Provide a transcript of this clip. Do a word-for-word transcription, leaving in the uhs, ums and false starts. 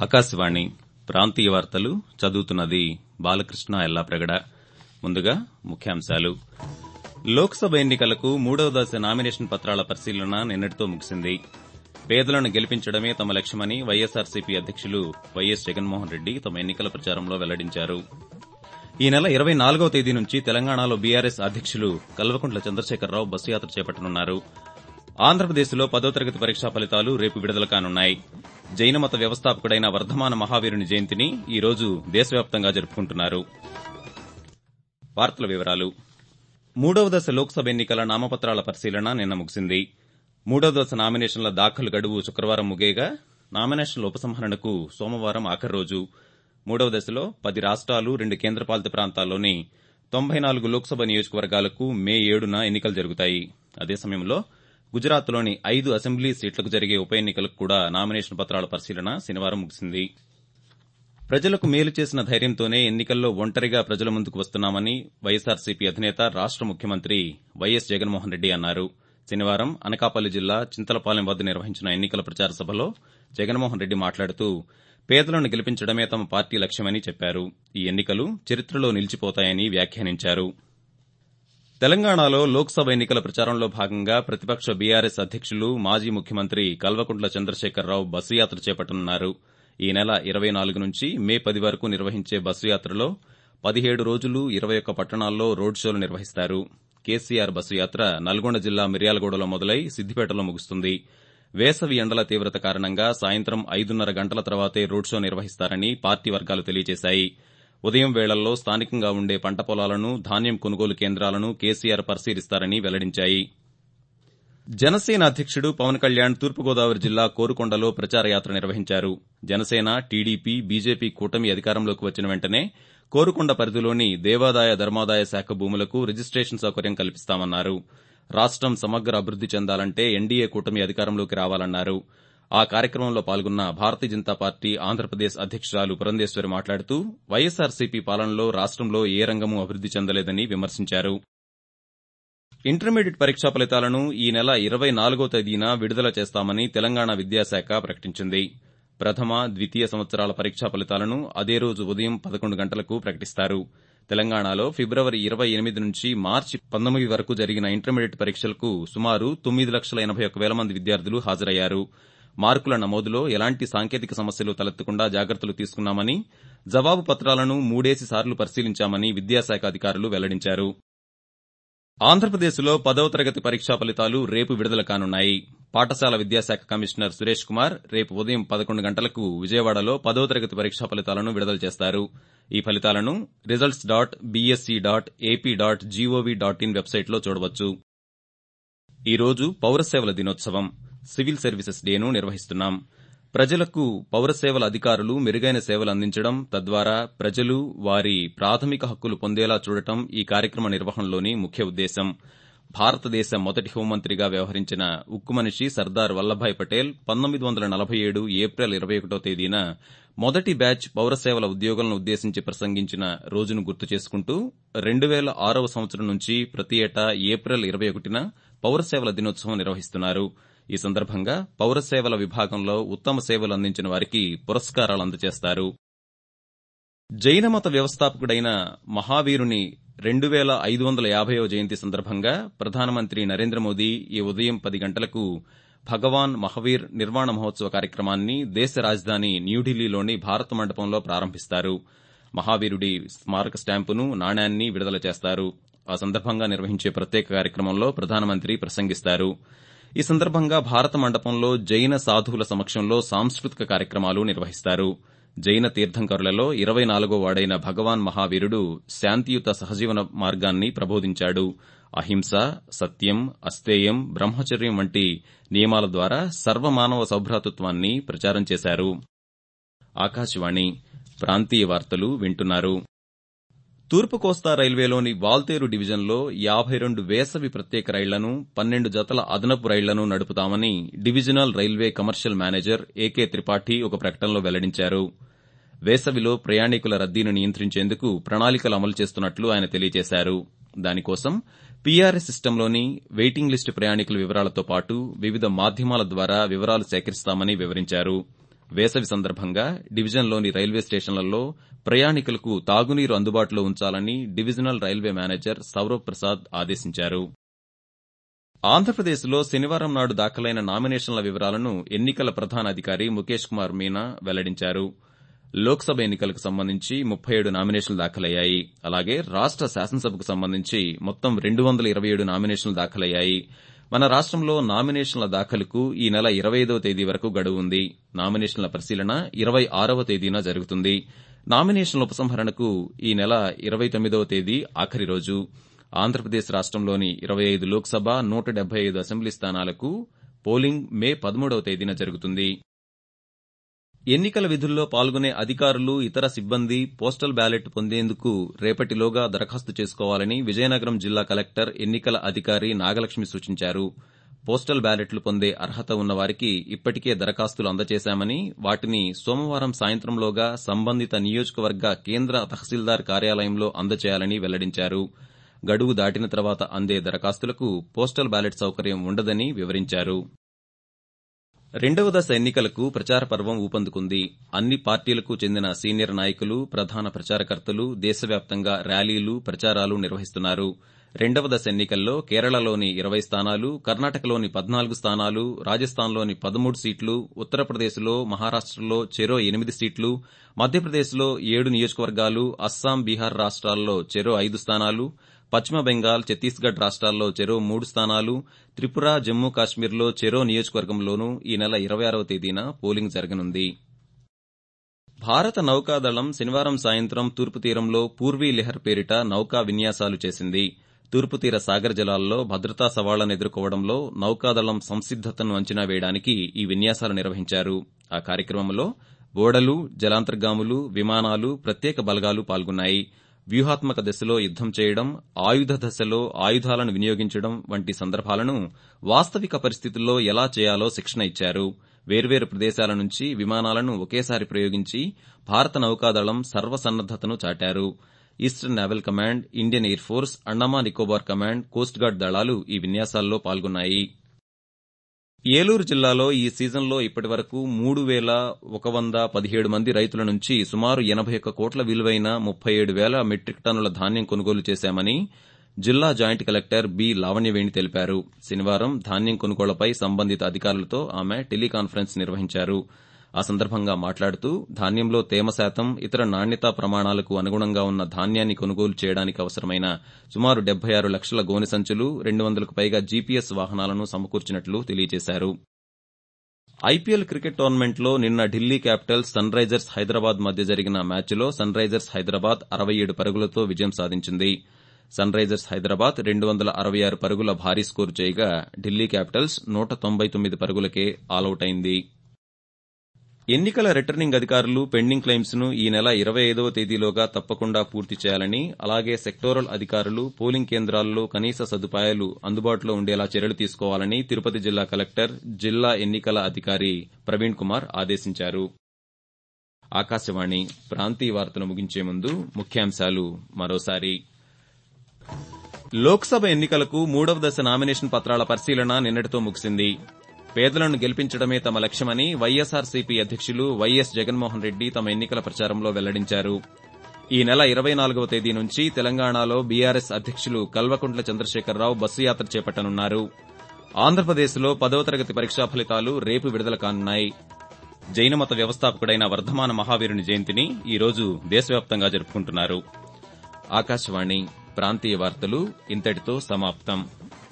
ఆకాశవాణి ప్రాంతీయ వార్తలు చదువుతున్నది బాలకృష్ణ ఎల్లాప్రగడ. ముందుగా ముఖ్యాంశాలు. లోక్సభ ఎన్నికలకు మూడవ దశ నామినేషన్ పత్రాల పరిశీలన నిన్నటితో ముగిసింది. పేదలను గెలిపించడమే తమ లక్ష్యమని వైఎస్సార్సీపీ అధ్యకులు వైఎస్ జగన్మోహన్ రెడ్డి తమ ఎన్నికల ప్రచారంలో వెల్లడించారు. ఈ నెల ఇరవై నాలుగవ తేదీ నుంచి తెలంగాణలో బీఆర్ఎస్ అధ్యకులు కల్వకుంట్ల చంద్రశేఖరరావు బస్సు యాత్ర చేపట్టనున్నారు. ఆంధ్రప్రదేశ్లో పదో తరగతి పరీక్షా ఫలితాలు రేపు విడుదల కానున్నాయి. జైన మత వ్యవస్థాపకుడైన వర్ధమాన మహావీరుని జయంతిని ఈ రోజు దేశవ్యాప్తంగా జరుపుకుంటున్నారు. మూడవ దశ లోక్సభ ఎన్నికల నామపత్రాల పరిశీలన నిన్న ముగిసింది. మూడవ దశ నామినేషన్ల దాఖలు గడువు శుక్రవారం ముగియగా నామినేషన్ల ఉపసంహరణకు సోమవారం ఆఖరి రోజు. మూడవ దశలో పది రాష్టాలు రెండు కేంద్రపాలిత ప్రాంతాల్లోని తొంభై నాలుగు లోక్సభ నియోజకవర్గాలకు మే ఏడున ఎన్నికలు జరుగుతాయి. అదే సమయంలో గుజరాత్లోని ఐదు అసెంబ్లీ సీట్లకు జరిగే ఉప ఎన్నికలకు కూడా నామినేషన్ పత్రాల పరిశీలన శనివారం ముగిసింది. ప్రజలకు మేలు చేసిన ధైర్యంతోనే ఎన్నికల్లో ఒంటరిగా ప్రజల ముందుకు వస్తున్నామని వైఎస్సార్సీపీ అధినేత రాష్ట ముఖ్యమంత్రి వైఎస్ జగన్మోహన్ రెడ్డి అన్నారు. శనివారం అనకాపల్లి జిల్లా చింతలపాలెం వద్ద నిర్వహించిన ఎన్నికల ప్రచార సభలో జగన్మోహన్ రెడ్డి మాట్లాడుతూ పేదలను గెలిపించడమే తమ పార్టీ లక్ష్యమని చెప్పారు. ఈ ఎన్నికలు చరిత్రలో నిలిచిపోతాయని వ్యాఖ్యానించారు. తెలంగాణలో లోక్సభ ఎన్నికల ప్రచారంలో భాగంగా ప్రతిపక్ష బీఆర్ఎస్ అధ్యకులు మాజీ ముఖ్యమంత్రి కల్వకుంట్ల చంద్రశేఖరరావు బస్సు యాత్ర చేపట్టనున్నారు. ఈ నెల ఇరవై నాలుగు నుంచి మే పది వరకు నిర్వహించే బస్సు యాత్రలో పదిహేడు రోజులు ఇరవై ఒక్క పట్టణాల్లో రోడ్ షోలు నిర్వహిస్తారు. కేసీఆర్ బస్సు యాత్ర నల్గొండ జిల్లా మిర్యాలగూడలో మొదలై సిద్దిపేటలో ముగుస్తుంది. వేసవి ఎండల తీవ్రత కారణంగా సాయంత్రం ఐదున్నర గంటల తర్వాతే రోడ్ షో నిర్వహిస్తారని పార్టీ వర్గాలు తెలియజేశాయి. ఉదయం వేళల్లో స్థానికంగా ఉండే పంట పొలాలను, ధాన్యం కొనుగోలు కేంద్రాలను కేసీఆర్ పరిశీలిస్తారని వెల్లడించాయి. జనసేన అధ్యకుడు పవన్ కళ్యాణ్ తూర్పుగోదావరి జిల్లా కోరుకొండలో ప్రచార యాత్ర నిర్వహించారు. జనసేన, టీడీపీ, బీజేపీ కూటమి అధికారంలోకి వచ్చిన వెంటనే కోరుకొండ పరిధిలోని దేవాదాయ ధర్మాదాయ శాఖ భూములకు రిజిస్టేషన్ సౌకర్యం కల్పిస్తామన్నారు. రాష్టం సమగ్ర అభివృద్ది చెందాలంటే ఎన్డీఏ కూటమి అధికారంలోకి రావాలన్నారు. ఆ కార్యక్రమంలో పాల్గొన్న భారతీయ జనతా పార్టీ ఆంధ్రప్రదేశ్ అధ్యకురాలు పురంధేశ్వరి మాట్లాడుతూ వైఎస్సార్సీపీ పాలనలో రాష్టంలో ఏ రంగమూ అభివృద్ది చెందలేదని విమర్శించారు. ఇంటర్మీడియట్ పరీక్షా ఫలితాలను ఈ నెల ఇరవై నాలుగో తేదీన విడుదల చేస్తామని తెలంగాణ విద్యాశాఖ ప్రకటించింది. ప్రథమ, ద్వితీయ సంవత్సరాల పరీక్షా ఫలితాలను అదే రోజు ఉదయం పదకొండు గంటలకు ప్రకటిస్తారు. తెలంగాణలో ఫిబ్రవరి ఇరవై ఎనిమిది నుంచి మార్చి పంతొమ్మిది వరకు జరిగిన ఇంటర్మీడియట్ పరీక్షలకు సుమారు తొమ్మిది లక్షల ఎనబై ఒక్క వేల మంది విద్యార్థులు హాజరయ్యారు. మార్కుల నమోదులో ఎలాంటి సాంకేతిక సమస్యలు తలెత్తకుండా జాగ్రత్తలు తీసుకున్నామని, జవాబు పత్రాలను మూడేసి సార్లు పరిశీలించామని విద్యాశాఖ అధికారులు వెల్లడించారు. ఆంధ్రప్రదేశ్లో పదవ తరగతి పరీక్షా ఫలితాలు రేపు విడుదల కానున్నాయి. పాఠశాల విద్యాశాఖ కమిషనర్ సురేష్ కుమార్ రేపు ఉదయం పదకొండు గంటలకు విజయవాడలో పదవ తరగతి పరీక్షా ఫలితాలను విడుదల చేస్తారు. ఈ ఫలితాలను results dot BSC dot AP dot GOV dot in వెబ్సైట్లో చూడవచ్చు. ఈ రోజు పౌరసేవల దినోత్సవం, సివిల్ సర్వీసెస్ డేను నిర్వహిస్తున్నాం. ప్రజలకు పౌరసేవల అధికారులు మెరుగైన సేవలు అందించడం, తద్వారా ప్రజలు వారి ప్రాథమిక హక్కులు పొందేలా చూడటం ఈ కార్యక్రమ నిర్వహణలోని ముఖ్య ఉద్దేశం. భారతదేశ మొదటి హోంమంత్రిగా వ్యవహరించిన ఉక్కు మనిషి సర్దార్ వల్లభాయ్ పటేల్ పంతొమ్మిది వందల నలభై ఏడు ఏప్రిల్ ఇరవై ఒకటో తేదీన మొదటి బ్యాచ్ పౌరసేవల ఉద్యోగులను ఉద్దేశించి ప్రసంగించిన రోజును గుర్తు చేసుకుంటూ రెండు వేల ఆరవ సంవత్సరం నుంచి ప్రతి ఏటా ఏప్రిల్ ఇరవై ఒకటిన పౌరసేవల దినోత్సవం నిర్వహిస్తున్నారు. ఈ సందర్భంగా పౌరసేవల విభాగంలో ఉత్తమ సేవలు అందించిన వారికి పురస్కారాలు అందజేస్తారు. జైన మత వ్యవస్థాపకుడైన మహావీరుని రెండు వేల ఐదు వందల యాభైవ జయంతి సందర్భంగా ప్రధానమంత్రి నరేంద్ర మోదీ ఈ ఉదయం పది గంటలకు భగవాన్ మహావీర్ నిర్వాణ మహోత్సవ కార్యక్రమాన్ని దేశ రాజధాని న్యూఢిల్లీలోని భారత మండపంలో ప్రారంభిస్తారు. మహావీరుడి స్మారక స్టాంపును, నాణ్యాన్ని విడుదల చేస్తారు. ఆ సందర్భంగా నిర్వహించే ప్రత్యేక కార్యక్రమంలో ప్రధానమంత్రి ప్రసంగిస్తారు. ఈ సందర్భంగా భారత మండపంలో జైన సాధువుల సమక్షంలో సాంస్కృతిక కార్యక్రమాలు నిర్వహిస్తారు. జైన తీర్థంకరులలో ఇరవై నాలుగో వాడైన భగవాన్ మహావీరుడు శాంతియుత సహజీవన మార్గాన్ని ప్రబోధించాడు. అహింస, సత్యం, అస్తేయం, బ్రహ్మచర్యం వంటి నియమాల ద్వారా సర్వమానవ సౌభ్రాతృత్వాన్ని ప్రచారం చేశారు. ఆకాశవాణి ప్రాంతీయ వార్తలు వింటున్నారు. తూర్పు కోస్తా రైల్వేలోని వాల్తేరు డివిజన్లో యాబై రెండు వేసవి ప్రత్యేక రైళ్లను, పన్నెండు జతల అదనపు రైళ్లను నడుపుతామని divisional railway commercial manager AK Tripathi ఒక ప్రకటనలో వెల్లడించారు. వేసవిలో ప్రయాణికుల రద్దీని నియంత్రించేందుకు ప్రణాళికలు అమలు చేస్తున్నట్లు ఆయన తెలియజేశారు. దానికోసం పీఆర్ఎస్ సిస్టంలోని వెయిటింగ్ లిస్టు ప్రయాణికుల వివరాలతో పాటు వివిధ మాధ్యమాల ద్వారా వివరాలు సేకరిస్తామని వివరించారు. వేసవి సందర్భంగా డివిజన్లోని రైల్వే స్టేషన్లలో ప్రయాణికులకు తాగునీరు అందుబాటులో ఉంచాలని divisional railway manager Saurav Prasad ఆదేశించారు. ఆంధ్రప్రదేశ్లో శనివారం నాడు దాఖలైన నామినేషన్ల వివరాలను ఎన్నికల ప్రధాన అధికారి ముఖేష్ కుమార్ మీనా వెల్లడించారు. లోక్సభ ఎన్నికలకు సంబంధించి ముప్పై ఏడు నామినేషన్లు దాఖలయ్యాయి. అలాగే రాష్ట శాసనసభకు సంబంధించి మొత్తం రెండు వందల ఇరవై ఏడు నామినేషన్లు దాఖలయ్యాయి. మన రాష్టంలో నామినేషన్ల దాఖలుకు ఈ నెల ఇరవై ఐదవ తేదీ వరకు గడువు ఉంది. నామినేషన్ల పరిశీలన ఇరవై ఆరవ తేదీన జరుగుతుంది. నామినేషన్ల ఉపసంహరణకు ఈ నెల ఇరవై తొమ్మిదవ తేదీ ఆఖరి రోజు. ఆంధ్రప్రదేశ్ రాష్టంలోని ఇరవై ఐదు లోక్సభ నూట డెబ్బై ఐదు అసెంబ్లీ స్థానాలకు పోలింగ్ మే పదమూడవ తేదీన జరుగుతుంది. ఎన్నికల విధుల్లో పాల్గొనే అధికారులు ఇతర సిబ్బంది పోస్టల్ బ్యాలెట్ పొందేందుకు రేపటిలోగా దరఖాస్తు చేసుకోవాలని విజయనగరం జిల్లా కలెక్టర్ ఎన్నికల అధికారి నాగలక్ష్మి సూచించారు. పోస్టల్ బ్యాలెట్లు పొందే అర్హత ఉన్న వారికి ఇప్పటికే దరఖాస్తులు అందజేశామని వాటిని సోమవారం సాయంత్రంలోగా సంబంధిత నియోజకవర్గ కేంద్ర తహసీల్దార్ కార్యాలయంలో అందజేయాలని వెల్లడించారు. గడువు దాటిన తర్వాత అందే దరఖాస్తులకు పోస్టల్ బ్యాలెట్ సౌకర్యం ఉండదని వివరించారు. రెండవ దశ ఎన్నికలకు ప్రచార పర్వం ఊపందుకుంది. అన్ని పార్టీలకు చెందిన సీనియర్ నాయకులు, ప్రధాన ప్రచారకర్తలు దేశవ్యాప్తంగా ర్యాలీలు, ప్రచారాలు నిర్వహిస్తున్నారు. రెండవ దశ ఎన్నికల్లో కేరళలోని ఇరవై స్థానాలు, కర్ణాటకలోని పద్నాలుగు స్థానాలు, రాజస్థాన్లోని పదమూడు సీట్లు, ఉత్తరప్రదేశ్లో, మహారాష్టలో చెరో ఎనిమిది సీట్లు, మధ్యప్రదేశ్లో ఏడు నియోజకవర్గాలు, అస్సాం, బీహార్ రాష్ట్రాల్లో చెరో ఐదు స్థానాలు, పశ్చిమ బెంగాల్, ఛత్తీస్గఢ్ రాష్ట్రాల్లో చెరో మూడు స్థానాలు, త్రిపుర, జమ్మూ కాశ్మీర్లో చెరో నియోజకవర్గంలోనూ ఈ నెల ఇరవై ఆరవ తేదీన పోలింగ్ జరగనుంది. భారత నౌకాదళం శనివారం సాయంత్రం తూర్పు తీరంలో పూర్వీ లెహర్ పేరిట నౌకా విన్యాసాలు చేసింది. తూర్పు తీర సాగర్ జలాల్లో భద్రతా సవాళ్లను ఎదుర్కోవడంలో నౌకాదళం సంసిద్దతను అంచనా వేయడానికి ఈ విన్యాసాలు నిర్వహించారు. ఆ కార్యక్రమంలో ఓడలు, జలాంతర్గాములు, విమానాలు, ప్రత్యేక బలగాలు పాల్గొన్నాయి. వ్యూహాత్మక దశలో యుద్దం చేయడం, ఆయుధ దశలో ఆయుధాలను వినియోగించడం వంటి సందర్భాలను వాస్తవిక పరిస్థితుల్లో ఎలా చేయాలో శిక్షణ ఇచ్చారు. వేర్వేరు ప్రదేశాల నుంచి విమానాలను ఒకేసారి ప్రయోగించి భారత నౌకాదళం సర్వసన్నద్దతను చాటారు. Eastern naval command, Indian air force, Andaman Nicobar command, coast guard దళాలు ఈ విన్యాసాల్లో పాల్గొన్నాయి. ఏలూరు జిల్లాలో ఈ సీజన్లో ఇప్పటి వరకు మూడు వేల ఒక వంద పదిహేడు మంది రైతుల నుంచి సుమారు ఎనబై ఒక్క కోట్ల విలువైన ముప్పై ఏడు వేల మెట్రిక్ టన్నుల ధాన్యం కొనుగోలు చేశామని జిల్లా జాయింట్ కలెక్టర్ బి లావణ్యవేణి తెలిపారు. శనివారం ధాన్యం కొనుగోళ్లపై సంబంధిత అధికారులతో ఆమె టెలికాన్ఫరెన్స్ నిర్వహించారు. ఆ సందర్భంగా మాట్లాడుతూ ధాన్యంలో తేమ శాతం, ఇతర నాణ్యతా ప్రమాణాలకు అనుగుణంగా ఉన్న ధాన్యాన్ని కొనుగోలు చేయడానికి అవసరమైన సుమారు డెబ్బై ఆరు లక్షల గోనె సంచులు, రెండు వందలకు పైగా జీపీఎస్ వాహనాలను సమకూర్చినట్లు తెలియజేశారు. ఐపీఎల్ క్రికెట్ టోర్నమెంట్లో నిన్న Delhi Capitals, Sunrisers Hyderabad మధ్య జరిగిన మ్యాచ్లో సన్ రైజర్స్ హైదరాబాద్ అరవై ఏడు పరుగులతో విజయం సాధించింది. సన్ రైజర్స్ హైదరాబాద్ రెండు వందల అరవై ఆరు పరుగుల భారీ స్కోరు చేయగా ఢిల్లీ క్యాపిటల్స్ నూట తొంభై తొమ్మిది పరుగులకే ఆలౌట్ అయింది. ఎన్నికల రిటర్నింగ్ అధికారులు పెండింగ్ క్లెయిమ్స్ ను ఈ నెల ఇరవై ఐదవ తేదీలోగా తప్పకుండా పూర్తి చేయాలని, అలాగే సెక్టోరల్ అధికారులు పోలింగ్ కేంద్రాల్లో కనీస సదుపాయాలు అందుబాటులో ఉండేలా చర్యలు తీసుకోవాలని తిరుపతి జిల్లా కలెక్టర్, జిల్లా ఎన్నికల అధికారి ప్రవీణ్ కుమార్ ఆదేశించారు. ఆకాశవాణి ప్రాంతీయ వార్తలు ముగించే ముందు ముఖ్యాంశాలు మరోసారి. లోక్సభ ఎన్నికలకు మూడవ దశ నామినేషన్ పత్రాల పరిశీలన నిన్నటితో ముగిసింది. పేదలను గెలిపించడమే తమ లక్ష్యమని వైఎస్సార్సీపీ అధ్యకులు వైఎస్ జగన్మోహన్ రెడ్డి తమ ఎన్నికల ప్రచారంలో వెల్లడించారు. ఈ నెల ఇరవై నాలుగవ తేదీ నుంచి తెలంగాణలో బీఆర్ఎస్ అధ్యకులు కల్వకుంట్ల చంద్రశేఖరరావు బస్సు యాత్ర చేపట్టనున్నారు. ఆంధ్రప్రదేశ్లో పదవ తరగతి పరీక్షా ఫలితాలు రేపు విడుదల కానున్నాయి. జైనమత వ్యవస్థాపకుడైన వర్ధమాన మహావీరుని జయంతిని ఈ రోజు దేశవ్యాప్తంగా జరుపుకుంటున్నారు. ఆకాశవాణి ప్రాంతీయ వార్తలు ఇంతటితో సమాప్తం.